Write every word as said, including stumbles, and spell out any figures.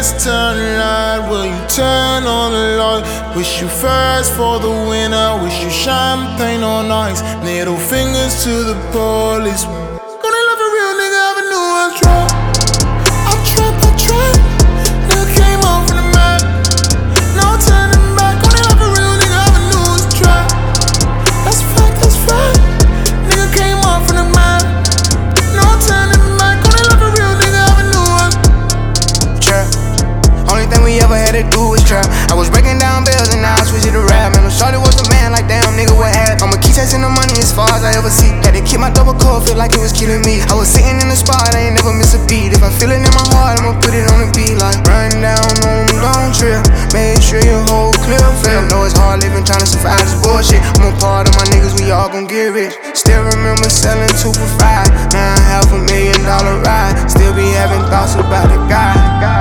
let's turn light. Will you turn on the light? Wish you first for the winner. Wish you champagne on ice. Middle fingers to the police. Gonna love a real nigga, I knew I was drunk. I tried, I tried. Nigga came off from the map. No turning back. Gonna love a real nigga, I knew it was trap. That's fact, that's fact. Nigga came off from the map. No turning back. Gonna love a real nigga, I knew it was trap. Only thing we ever had to do was trap. I was breaking down bills and now I switch it to rap. Man, I'm shorty was the man, like damn nigga, what happened? I'ma keep chasing the money as far as I ever see. Had to keep my double coat, feel like it was killing me. I was sitting in the spot, I ain't never miss a beat. If I feel it in my heart, I'ma put it on the beat. Like run down on them long trip. Make sure your whole clear. Feel know it's hard living, trying to survive this bullshit. I'm a part of my niggas, we all gon' get rich. Still remember selling two for five. Now I have a million dollar ride. Still be having thoughts about a guy.